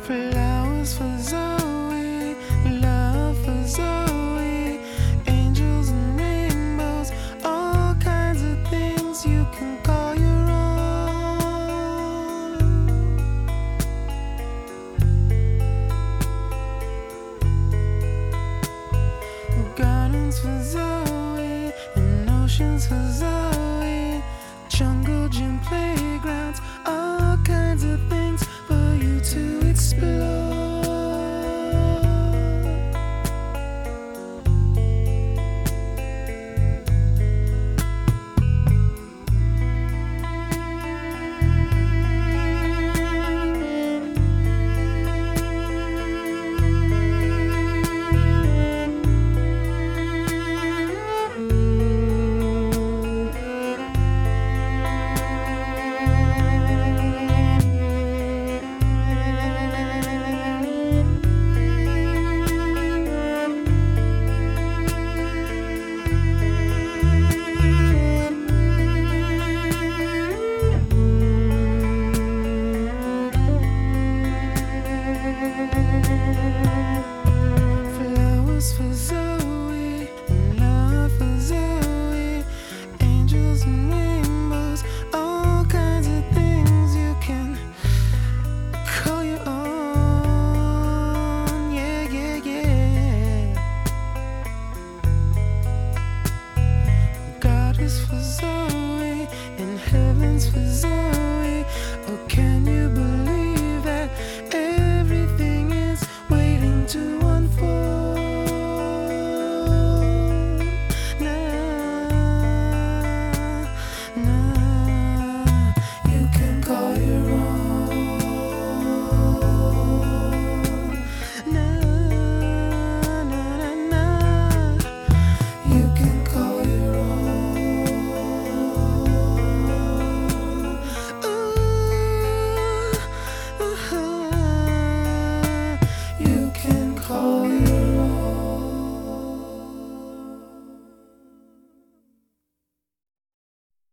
Flowers for Zoe, love for Zoe, angels and rainbows, all kinds of things you can call your own. Gardens for Zoe, and oceans for Zoe, jungle gym playgrounds, all kinds of things for you to explore. Flowers for Zoe, and love for Zoe, angels and rainbows, all kinds of things you can call your own. Yeah, yeah, yeah. God is for Zoe, and heaven's for Zoe.